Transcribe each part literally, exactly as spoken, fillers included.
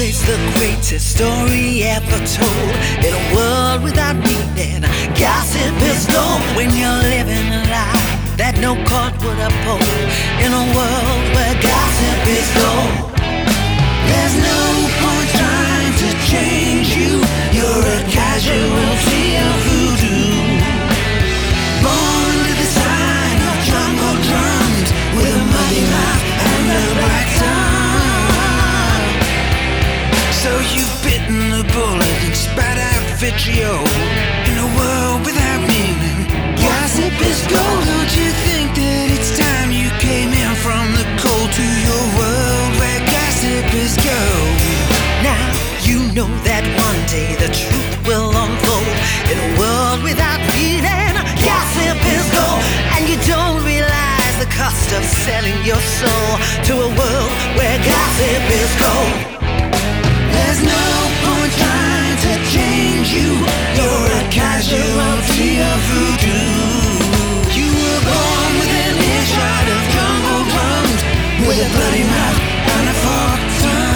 always the greatest story ever told. In a world without meaning, gossip is gold. When you're living a lie that no court would uphold. In a world where gossip is gold. There's no point trying to change you. You're a casualty of voodoo. Born to the sign of jungle drums, with a muddy mouth and a black tongue. So you've bitten the bullet and spat out vitriol. In a world without meaning, gossip is gold. Don't you think that it's time you came in from the cold to your world where gossip is gold? Now you know that one day the truth will unfold. In a world without meaning, gossip is gold. And you don't realize the cost of selling your soul to a world where gossip is gold. There's no point trying to change you. You're a casualty of voodoo. You were born within earshot of jungle drums, with a bloody mouth and a forked tongue.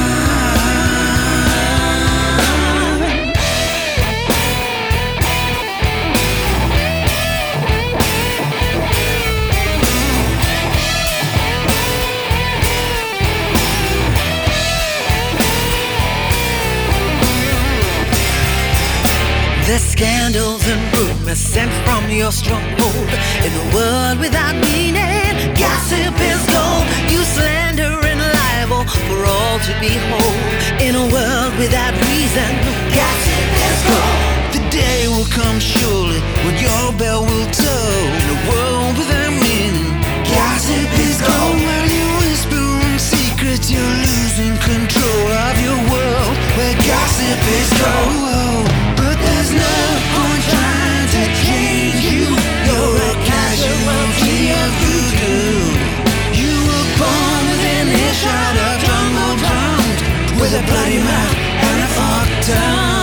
The scandals and rumors sent from your stronghold. In a world without meaning, gossip is gold. You slander and libel for all to behold. In a world without reason, gossip is gold. The day will come surely when your bell will toll. In a world without meaning, gossip is gold. While you whisper in secret, you're losing control of your world where gossip is gold. But there's no point trying to change you. You're a casualty of voodoo. You were born within earshot of jungle drums, with a bloody mouth and a forked tongue.